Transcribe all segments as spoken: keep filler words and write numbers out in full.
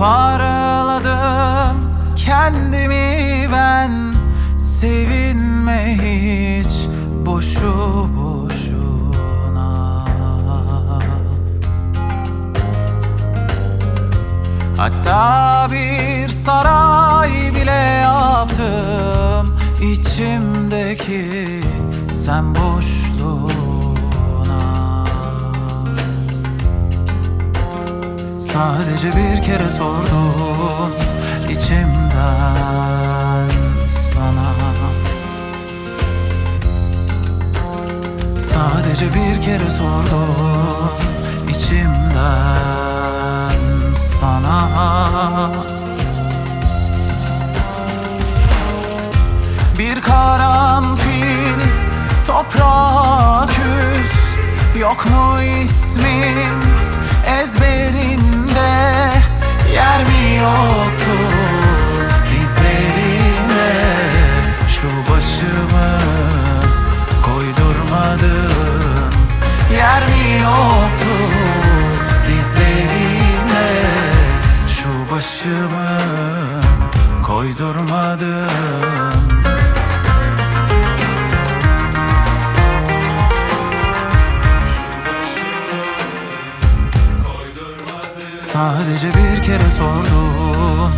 Toparladım kendimi ben, sevinme hiç boşu boşuna. Hatta bir saray bile yaptım içimdeki sen boşluğuna. Sadece bir kere sordum içimden sana. Sadece bir kere sordum içimden sana. Bir karanfil toprağa küs, yok mu ismin ezberinde? Yer mi yoktu dizlerinde? Şu başımı koydurmadın. Yer mi yoktu dizlerinde? Şu başımı koydurmadın. Sadece bir kere sordum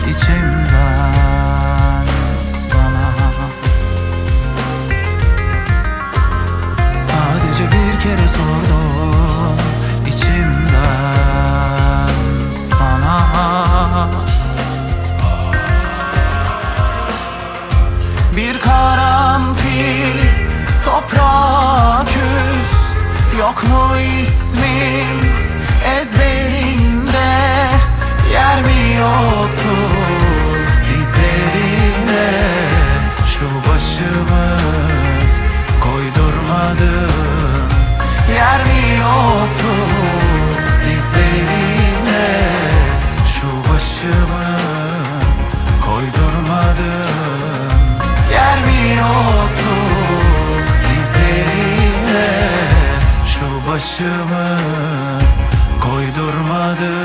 içimden sana. Sadece bir kere sordum içimden sana. Bir karanfil toprağa küs, yok mu ismin ezberinde? Yer mi yoktu dizlerinde? Şu başımı koydurmadın. Yer mi yoktu dizlerinde? Şu başımı koydurmadın. Yer mi yoktu dizlerinde? Şu başımı koydurmadın.